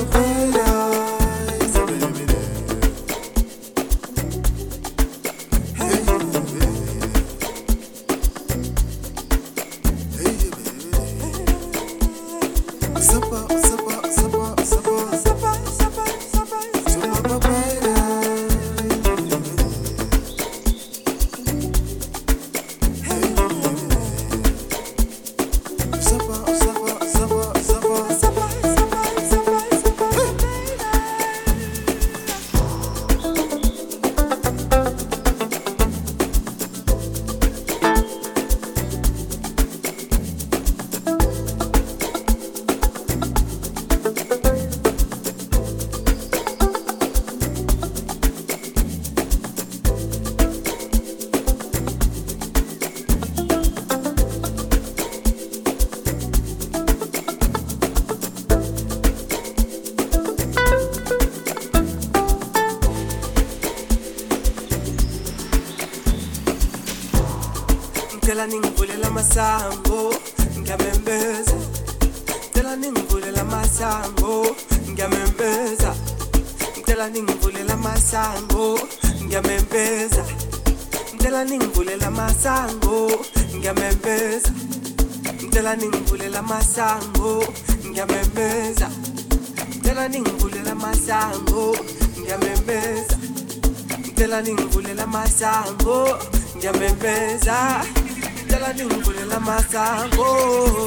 Tela ningivulela masango ngiyamembeza Tela ningivulela masango ngiyamembeza Tela ningivulela masango ngiyamembeza Tela ningivulela masango ngiyamembeza Tela ningivulela masango ngiyamembeza Tela ningivulela masango ngiyamembeza Tela ningivulela masango ngiyamembeza Tela ningivulela masango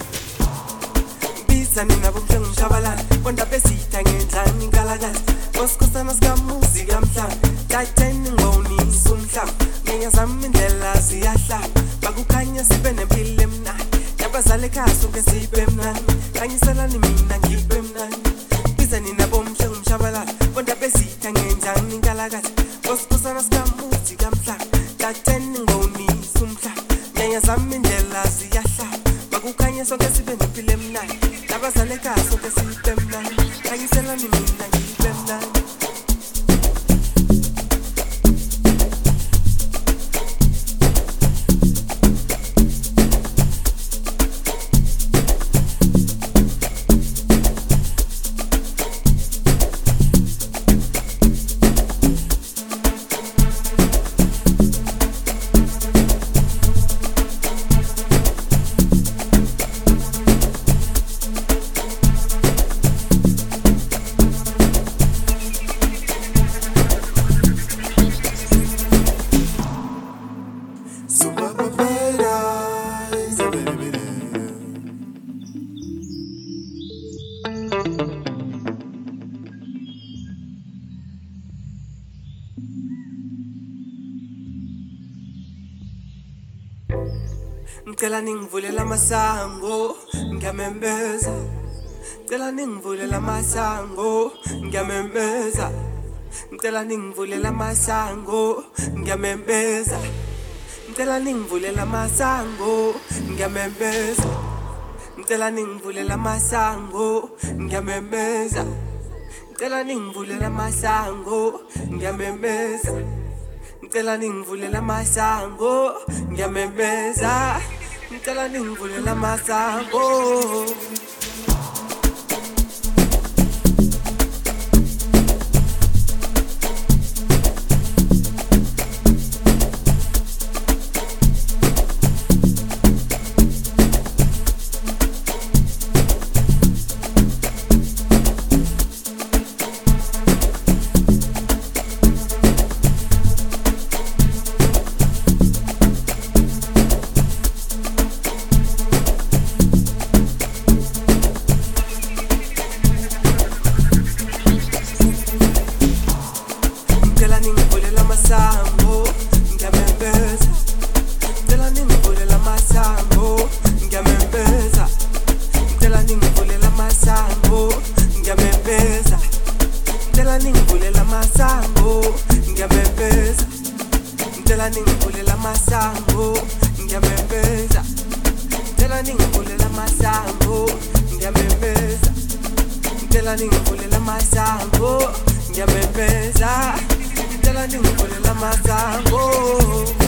Bisa nina bubuhlungu mshabalala Konda besitha ngendlani ngalakazi Kosikosana sikamuzika mhlanga Tateni ngonisa umhlanga Ngenya zami indlela ziyahlala Bakukhanya sibe nempilo emnandi Nabazali ekhaya sonke sibe mnandi Kanyiselani mina ngibe mnandi Bisa nina bubuhlungu mshabalala Konda besitha ngendlani ngalakazi Kosikosana sikamuzika mhlanga Tateni ngonisa umhlanga Ngenya zami indlela ziyahlala Bakukhanya sonke sibe nempilo emnandi Nabazali ekhaya sonke sibe mnandi Kanyiselani mina ngibe mnandi Ngicela ningivulela masango ngiyamembeza Ngicela ningivulela masango ngiyamembeza Ngicela ningivulela masango ngiyamembeza Ngicela ningivulela masango ngiyamembeza Ngicela ningivulela masango ngiyamembeza Ngicela ningivulela masango ngiyamembeza Ngicela ningivulela masango ngiyamembeza Ngicela ningivulela masango Ngicela ningivulela masango ngiyamembeza Ngicela ningivulela masango